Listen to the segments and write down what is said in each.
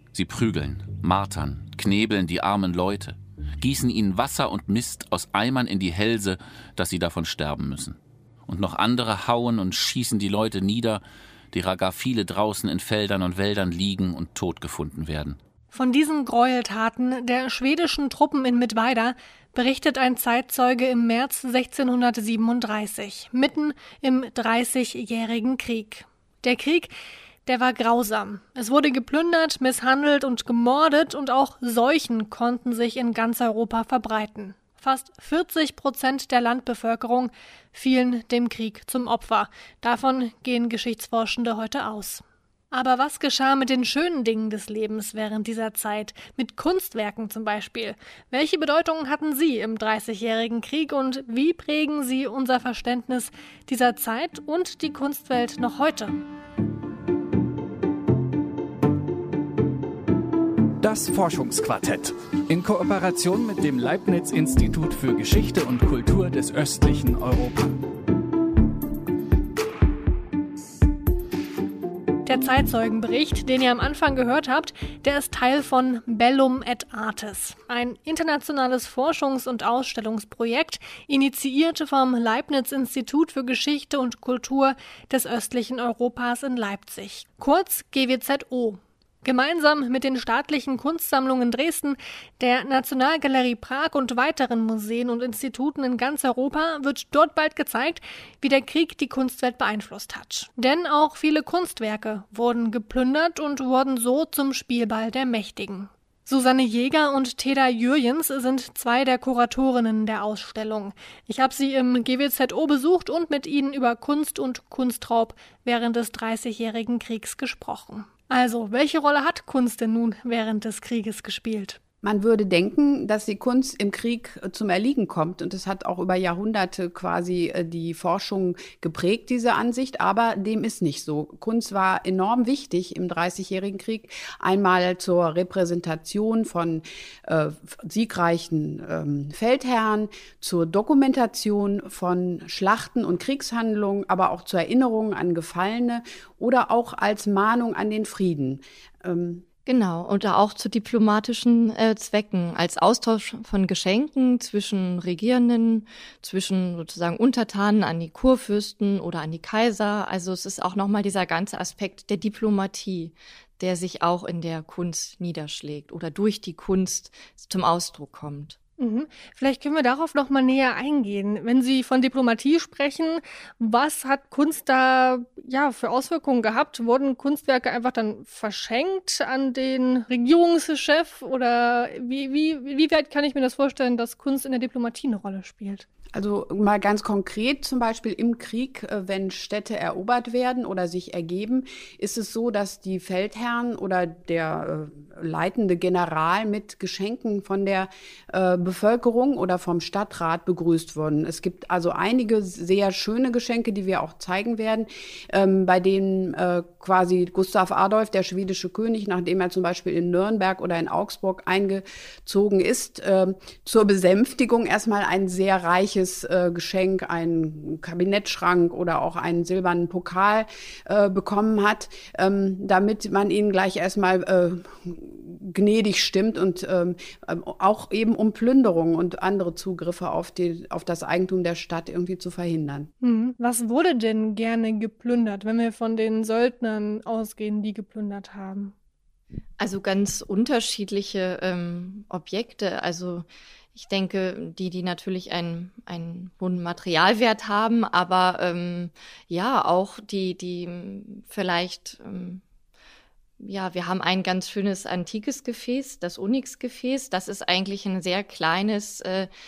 Sie prügeln, martern, knebeln die armen Leute, gießen ihnen Wasser und Mist aus Eimern in die Hälse, dass sie davon sterben müssen. Und noch andere hauen und schießen die Leute nieder, derer gar viele draußen in Feldern und Wäldern liegen und tot gefunden werden. Von diesen Gräueltaten der schwedischen Truppen in Mittweida berichtet ein Zeitzeuge im März 1637, mitten im Dreißigjährigen Krieg. Der Krieg, der war grausam. Es wurde geplündert, misshandelt und gemordet und auch Seuchen konnten sich in ganz Europa verbreiten. Fast 40% der Landbevölkerung fielen dem Krieg zum Opfer. Davon gehen Geschichtsforschende heute aus. Aber was geschah mit den schönen Dingen des Lebens während dieser Zeit? Mit Kunstwerken zum Beispiel. Welche Bedeutung hatten sie im Dreißigjährigen Krieg und wie prägen sie unser Verständnis dieser Zeit und die Kunstwelt noch heute? Das Forschungsquartett in Kooperation mit dem Leibniz-Institut für Geschichte und Kultur des östlichen Europa. Der Zeitzeugenbericht, den ihr am Anfang gehört habt, der ist Teil von Bellum et Artes, ein internationales Forschungs- und Ausstellungsprojekt, initiiert vom Leibniz-Institut für Geschichte und Kultur des östlichen Europas in Leipzig, kurz GWZO. Gemeinsam mit den staatlichen Kunstsammlungen Dresden, der Nationalgalerie Prag und weiteren Museen und Instituten in ganz Europa wird dort bald gezeigt, wie der Krieg die Kunstwelt beeinflusst hat. Denn auch viele Kunstwerke wurden geplündert und wurden so zum Spielball der Mächtigen. Susanne Jäger und Teda Jürjens sind zwei der Kuratorinnen der Ausstellung. Ich habe sie im GWZO besucht und mit ihnen über Kunst und Kunstraub während des Dreißigjährigen Kriegs gesprochen. Also, welche Rolle hat Kunst denn nun während des Krieges gespielt? Man würde denken, dass die Kunst im Krieg zum Erliegen kommt. Und es hat auch über Jahrhunderte quasi die Forschung geprägt, diese Ansicht. Aber dem ist nicht so. Kunst war enorm wichtig im Dreißigjährigen Krieg. Einmal zur Repräsentation von siegreichen Feldherren, zur Dokumentation von Schlachten und Kriegshandlungen, aber auch zur Erinnerung an Gefallene oder auch als Mahnung an den Frieden. Genau, und auch zu diplomatischen Zwecken, als Austausch von Geschenken zwischen Regierenden, zwischen sozusagen Untertanen an die Kurfürsten oder an die Kaiser. Also es ist auch nochmal dieser ganze Aspekt der Diplomatie, der sich auch in der Kunst niederschlägt oder durch die Kunst zum Ausdruck kommt. Vielleicht können wir darauf noch mal näher eingehen. Wenn Sie von Diplomatie sprechen, was hat Kunst da für Auswirkungen gehabt? Wurden Kunstwerke einfach dann verschenkt an den Regierungschef? Oder wie weit kann ich mir das vorstellen, dass Kunst in der Diplomatie eine Rolle spielt? Also mal ganz konkret, zum Beispiel im Krieg, wenn Städte erobert werden oder sich ergeben, ist es so, dass die Feldherren oder der leitende General mit Geschenken von der Bevölkerung oder vom Stadtrat begrüßt wurden. Es gibt also einige sehr schöne Geschenke, die wir auch zeigen werden, bei denen quasi Gustav Adolf, der schwedische König, nachdem er zum Beispiel in Nürnberg oder in Augsburg eingezogen ist, zur Besänftigung erstmal ein sehr reiches Geschenk, einen Kabinettschrank oder auch einen silbernen Pokal bekommen hat, damit man ihn gleich erstmal gnädig stimmt und auch eben um Plünderung und andere Zugriffe auf das Eigentum der Stadt irgendwie zu verhindern. Was wurde denn gerne geplündert, wenn wir von den Söldnern ausgehen, die geplündert haben? Also ganz unterschiedliche Objekte, also ich denke, die natürlich einen hohen Materialwert haben, aber auch die vielleicht, wir haben ein ganz schönes antikes Gefäß, das Onyx-Gefäß. Das ist eigentlich ein sehr kleines,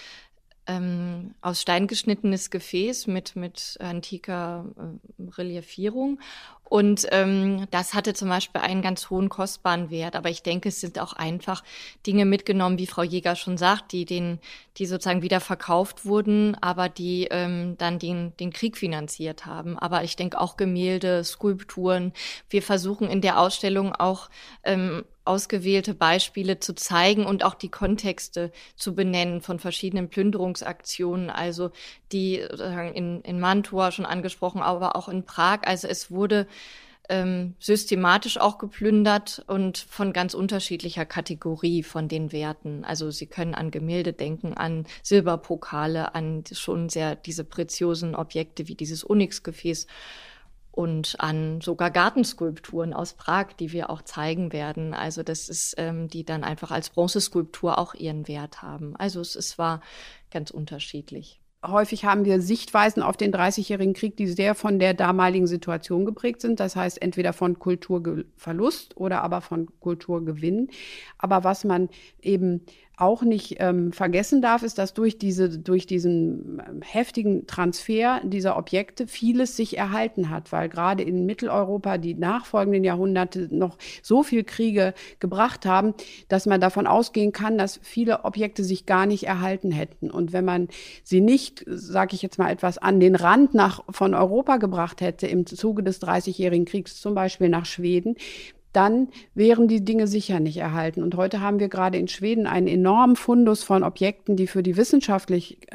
aus Stein geschnittenes Gefäß mit antiker Reliefierung. Und das hatte zum Beispiel einen ganz hohen kostbaren Wert. Aber ich denke, es sind auch einfach Dinge mitgenommen, wie Frau Jäger schon sagt, die sozusagen wieder verkauft wurden, aber die dann den Krieg finanziert haben. Aber ich denke auch Gemälde, Skulpturen. Wir versuchen in der Ausstellung auch ausgewählte Beispiele zu zeigen und auch die Kontexte zu benennen von verschiedenen Plünderungsaktionen, also die in Mantua schon angesprochen, aber auch in Prag. Also es wurde systematisch auch geplündert und von ganz unterschiedlicher Kategorie von den Werten. Also Sie können an Gemälde denken, an Silberpokale, an schon sehr diese preziosen Objekte wie dieses Onyxgefäß und an sogar Gartenskulpturen aus Prag, die wir auch zeigen werden. Also das ist, die dann einfach als Bronzeskulptur auch ihren Wert haben. Also es war ganz unterschiedlich. Häufig haben wir Sichtweisen auf den 30-jährigen Krieg, die sehr von der damaligen Situation geprägt sind. Das heißt, entweder von Kulturverlust oder aber von Kulturgewinn. Aber was man eben auch nicht vergessen darf, ist, dass durch diesen heftigen Transfer dieser Objekte vieles sich erhalten hat, weil gerade in Mitteleuropa die nachfolgenden Jahrhunderte noch so viel Kriege gebracht haben, dass man davon ausgehen kann, dass viele Objekte sich gar nicht erhalten hätten. Und wenn man sie nicht, sage ich jetzt mal etwas, an den Rand von Europa gebracht hätte im Zuge des 30-jährigen Kriegs, zum Beispiel nach Schweden, dann wären die Dinge sicher nicht erhalten. Und heute haben wir gerade in Schweden einen enormen Fundus von Objekten, die für die Wissenschaft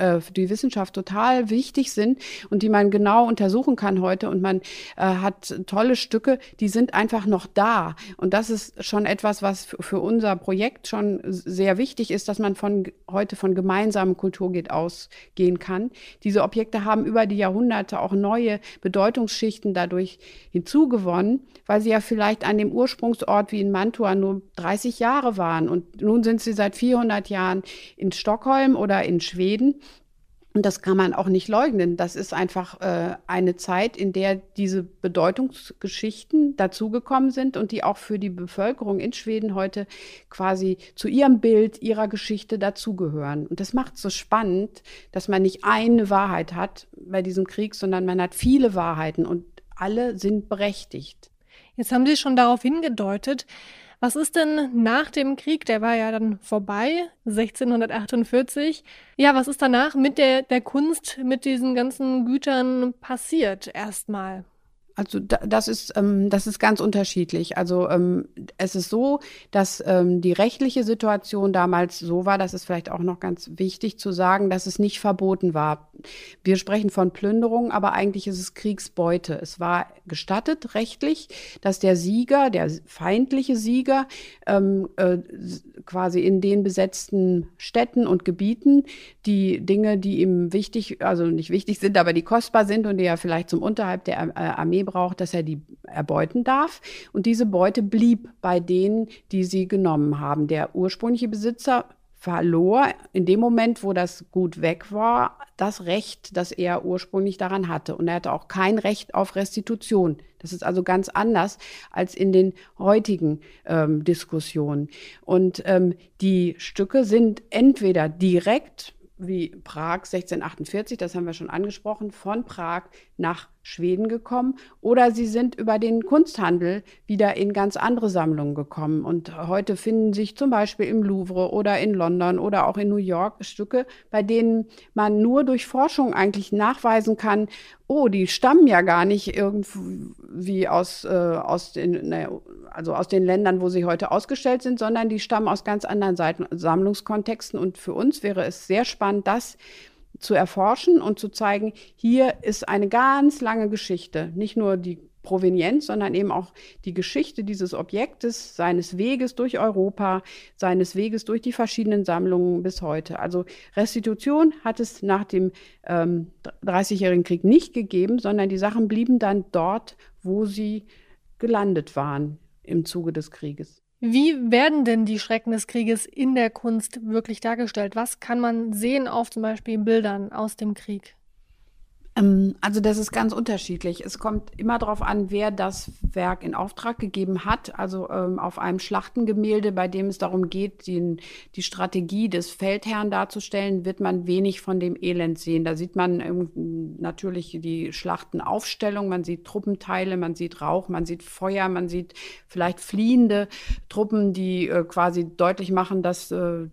total wichtig sind und die man genau untersuchen kann heute. Und man hat tolle Stücke, die sind einfach noch da. Und das ist schon etwas, was für unser Projekt schon sehr wichtig ist, dass man heute von gemeinsamen Kultur ausgehen kann. Diese Objekte haben über die Jahrhunderte auch neue Bedeutungsschichten dadurch hinzugewonnen, weil sie ja vielleicht an dem Ursprungsort wie in Mantua nur 30 Jahre waren. Und nun sind sie seit 400 Jahren in Stockholm oder in Schweden. Und das kann man auch nicht leugnen. Das ist einfach eine Zeit, in der diese Bedeutungsgeschichten dazugekommen sind und die auch für die Bevölkerung in Schweden heute quasi zu ihrem Bild, ihrer Geschichte dazugehören. Und das macht es so spannend, dass man nicht eine Wahrheit hat bei diesem Krieg, sondern man hat viele Wahrheiten und alle sind berechtigt. Jetzt haben Sie schon darauf hingedeutet. Was ist denn nach dem Krieg, der war ja dann vorbei, 1648. Ja, was ist danach mit der Kunst, mit diesen ganzen Gütern passiert erstmal? Also das ist ganz unterschiedlich. Also es ist so, dass die rechtliche Situation damals so war, das ist vielleicht auch noch ganz wichtig zu sagen, dass es nicht verboten war. Wir sprechen von Plünderung, aber eigentlich ist es Kriegsbeute. Es war gestattet rechtlich, dass der Sieger, der feindliche Sieger, quasi in den besetzten Städten und Gebieten die Dinge, die ihm wichtig, also nicht wichtig sind, aber die kostbar sind und die er vielleicht zum Unterhalt der Armee braucht, dass er die erbeuten darf. Und diese Beute blieb bei denen, die sie genommen haben. Der ursprüngliche Besitzer verlor in dem Moment, wo das Gut weg war, das Recht, das er ursprünglich daran hatte. Und er hatte auch kein Recht auf Restitution. Das ist also ganz anders als in den heutigen Diskussionen. Und die Stücke sind entweder direkt, wie Prag 1648, das haben wir schon angesprochen, von Prag nach Schweden gekommen, oder sie sind über den Kunsthandel wieder in ganz andere Sammlungen gekommen. Und heute finden sich zum Beispiel im Louvre oder in London oder auch in New York Stücke, bei denen man nur durch Forschung eigentlich nachweisen kann, oh, die stammen ja gar nicht irgendwie aus den Ländern, wo sie heute ausgestellt sind, sondern die stammen aus ganz anderen Sammlungskontexten. Und für uns wäre es sehr spannend, das zu erforschen und zu zeigen, hier ist eine ganz lange Geschichte, nicht nur die Provenienz, sondern eben auch die Geschichte dieses Objektes, seines Weges durch Europa, seines Weges durch die verschiedenen Sammlungen bis heute. Also Restitution hat es nach dem 30-jährigen Krieg nicht gegeben, sondern die Sachen blieben dann dort, wo sie gelandet waren im Zuge des Krieges. Wie werden denn die Schrecken des Krieges in der Kunst wirklich dargestellt? Was kann man sehen auf zum Beispiel Bildern aus dem Krieg? Also das ist ganz unterschiedlich. Es kommt immer darauf an, wer das Werk in Auftrag gegeben hat. Also auf einem Schlachtengemälde, bei dem es darum geht, die Strategie des Feldherrn darzustellen, wird man wenig von dem Elend sehen. Da sieht man natürlich die Schlachtenaufstellung, man sieht Truppenteile, man sieht Rauch, man sieht Feuer, man sieht vielleicht fliehende Truppen, die quasi deutlich machen, dass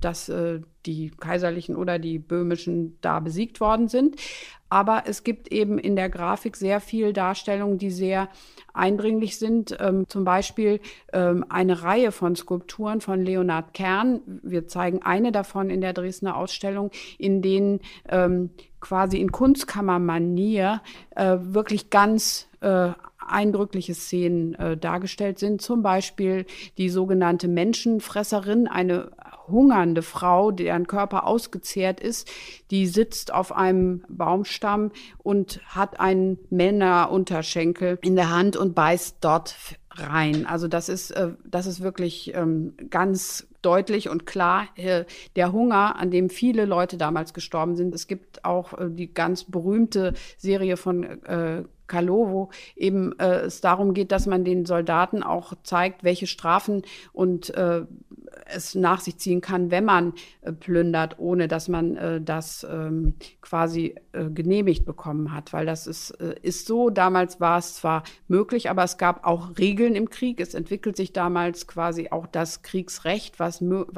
die kaiserlichen oder die böhmischen da besiegt worden sind. Aber es gibt eben in der Grafik sehr viel Darstellungen, die sehr eindringlich sind. Zum Beispiel eine Reihe von Skulpturen von Leonhard Kern. Wir zeigen eine davon in der Dresdner Ausstellung, in denen quasi in Kunstkammermanier wirklich ganz eindrückliche Szenen dargestellt sind. Zum Beispiel die sogenannte Menschenfresserin, eine hungernde Frau, deren Körper ausgezehrt ist, die sitzt auf einem Baumstamm und hat einen Männerunterschenkel in der Hand und beißt dort rein. Also das ist wirklich ganz deutlich und klar der Hunger, an dem viele Leute damals gestorben sind. Es gibt auch die ganz berühmte Serie von Karlowo, eben es darum geht, dass man den Soldaten auch zeigt, welche Strafen und es nach sich ziehen kann, wenn man plündert, ohne dass man das quasi genehmigt bekommen hat. Weil das ist so, damals war es zwar möglich, aber es gab auch Regeln im Krieg. Es entwickelt sich damals quasi auch das Kriegsrecht, was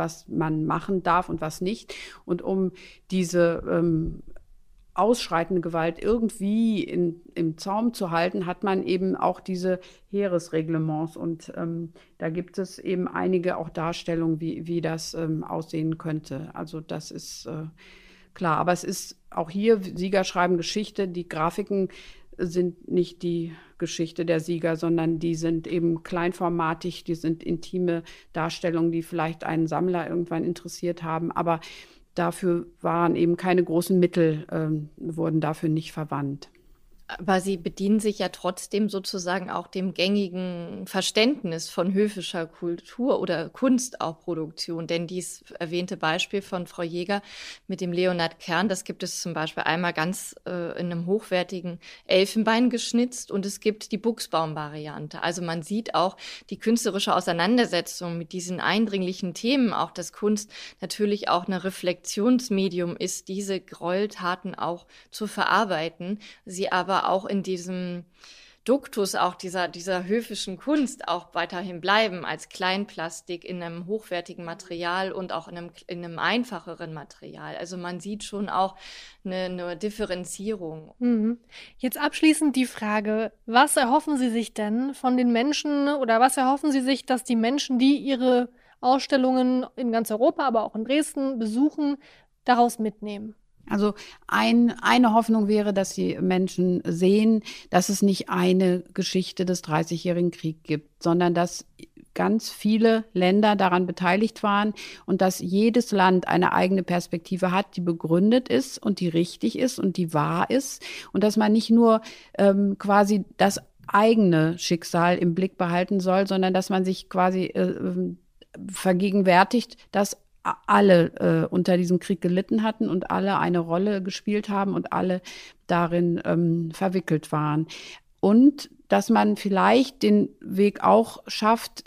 man machen darf und was nicht. Und um diese ausschreitende Gewalt irgendwie im Zaum zu halten, hat man eben auch diese Heeresreglements. Und da gibt es eben einige auch Darstellungen, wie das aussehen könnte. Also das ist klar. Aber es ist auch hier, Sieger schreiben Geschichte. Die Grafiken sind nicht die Geschichte der Sieger, sondern die sind eben kleinformatig, die sind intime Darstellungen, die vielleicht einen Sammler irgendwann interessiert haben. Aber dafür waren eben keine großen Mittel, wurden dafür nicht verwandt. Aber Sie bedienen sich ja trotzdem sozusagen auch dem gängigen Verständnis von höfischer Kultur oder Kunst auch Produktion. Denn dies erwähnte Beispiel von Frau Jäger mit dem Leonhard Kern, das gibt es zum Beispiel einmal ganz in einem hochwertigen Elfenbein geschnitzt und es gibt die Buchsbaum-Variante. Also man sieht auch die künstlerische Auseinandersetzung mit diesen eindringlichen Themen, auch dass Kunst natürlich auch ein Reflexionsmedium ist, diese Gräueltaten auch zu verarbeiten, sie aber auch in diesem Duktus auch dieser höfischen Kunst auch weiterhin bleiben als Kleinplastik in einem hochwertigen Material und auch in einem einfacheren Material. Also man sieht schon auch eine Differenzierung. Mhm. Jetzt abschließend die Frage, was erhoffen Sie sich denn von den Menschen oder was erhoffen Sie sich, dass die Menschen, die ihre Ausstellungen in ganz Europa, aber auch in Dresden besuchen, daraus mitnehmen? Also eine Hoffnung wäre, dass die Menschen sehen, dass es nicht eine Geschichte des 30-jährigen Kriegs gibt, sondern dass ganz viele Länder daran beteiligt waren und dass jedes Land eine eigene Perspektive hat, die begründet ist und die richtig ist und die wahr ist und dass man nicht nur quasi das eigene Schicksal im Blick behalten soll, sondern dass man sich quasi vergegenwärtigt, dass alle unter diesem Krieg gelitten hatten und alle eine Rolle gespielt haben und alle darin verwickelt waren. Und dass man vielleicht den Weg auch schafft,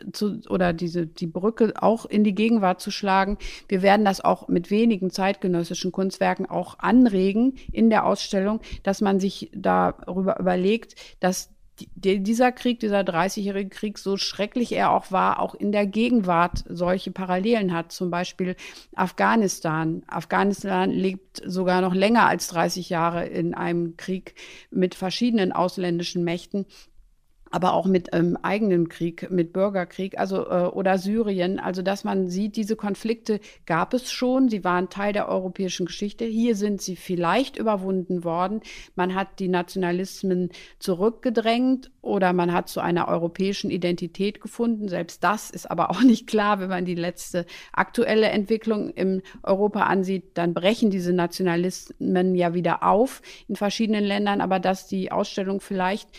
die Brücke auch in die Gegenwart zu schlagen. Wir werden das auch mit wenigen zeitgenössischen Kunstwerken auch anregen in der Ausstellung, dass man sich darüber überlegt, dass dieser Krieg, dieser 30-jährige Krieg, so schrecklich er auch war, auch in der Gegenwart solche Parallelen hat. Zum Beispiel Afghanistan. Afghanistan lebt sogar noch länger als 30 Jahre in einem Krieg mit verschiedenen ausländischen Mächten, aber auch mit eigenen Krieg, mit Bürgerkrieg, oder Syrien. Also, dass man sieht, diese Konflikte gab es schon. Sie waren Teil der europäischen Geschichte. Hier sind sie vielleicht überwunden worden. Man hat die Nationalismen zurückgedrängt oder man hat zu einer europäischen Identität gefunden. Selbst das ist aber auch nicht klar, wenn man die letzte aktuelle Entwicklung in Europa ansieht. Dann brechen diese Nationalismen ja wieder auf in verschiedenen Ländern. Aber dass die Ausstellung vielleicht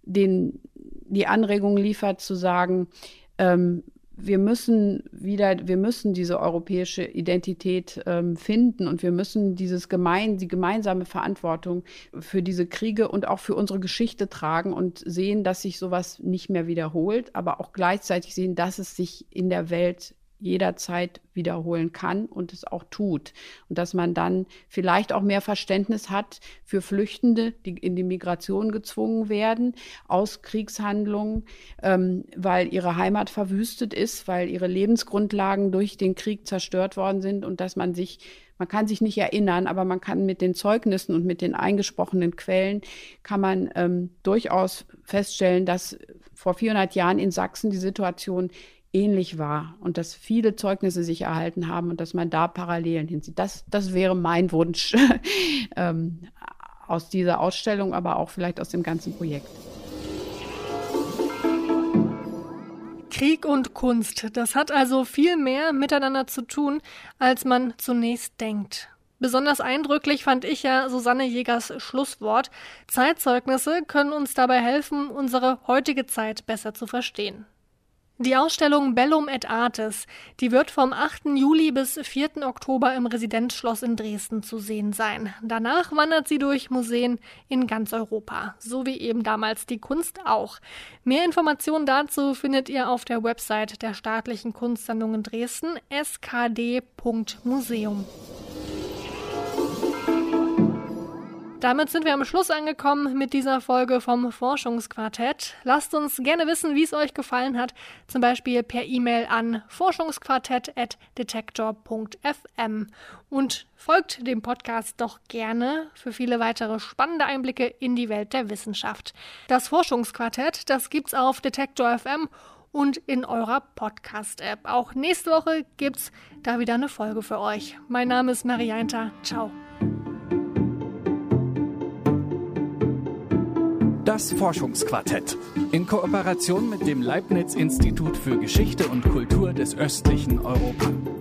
die Anregung liefert, zu sagen, wir müssen diese europäische Identität finden und wir müssen die gemeinsame Verantwortung für diese Kriege und auch für unsere Geschichte tragen und sehen, dass sich sowas nicht mehr wiederholt, aber auch gleichzeitig sehen, dass es sich in der Welt jederzeit wiederholen kann und es auch tut. Und dass man dann vielleicht auch mehr Verständnis hat für Flüchtende, die in die Migration gezwungen werden aus Kriegshandlungen, weil ihre Heimat verwüstet ist, weil ihre Lebensgrundlagen durch den Krieg zerstört worden sind und dass man kann sich nicht erinnern, aber man kann mit den Zeugnissen und mit den eingesprochenen Quellen kann man durchaus feststellen, dass vor 400 Jahren in Sachsen die Situation ähnlich war und dass viele Zeugnisse sich erhalten haben und dass man da Parallelen hinsieht. Das wäre mein Wunsch aus dieser Ausstellung, aber auch vielleicht aus dem ganzen Projekt. Krieg und Kunst, das hat also viel mehr miteinander zu tun, als man zunächst denkt. Besonders eindrücklich fand ich ja Susanne Jägers Schlusswort. Zeitzeugnisse können uns dabei helfen, unsere heutige Zeit besser zu verstehen. Die Ausstellung Bellum et Artes, die wird vom 8. Juli bis 4. Oktober im Residenzschloss in Dresden zu sehen sein. Danach wandert sie durch Museen in ganz Europa, so wie eben damals die Kunst auch. Mehr Informationen dazu findet ihr auf der Website der Staatlichen Kunstsammlungen Dresden, skd.museum. Damit sind wir am Schluss angekommen mit dieser Folge vom Forschungsquartett. Lasst uns gerne wissen, wie es euch gefallen hat, zum Beispiel per E-Mail an forschungsquartett@detektor.fm und folgt dem Podcast doch gerne für viele weitere spannende Einblicke in die Welt der Wissenschaft. Das Forschungsquartett, das gibt's auf Detektor FM und in eurer Podcast-App. Auch nächste Woche gibt's da wieder eine Folge für euch. Mein Name ist Marianta. Ciao. Das Forschungsquartett in Kooperation mit dem Leibniz-Institut für Geschichte und Kultur des östlichen Europa.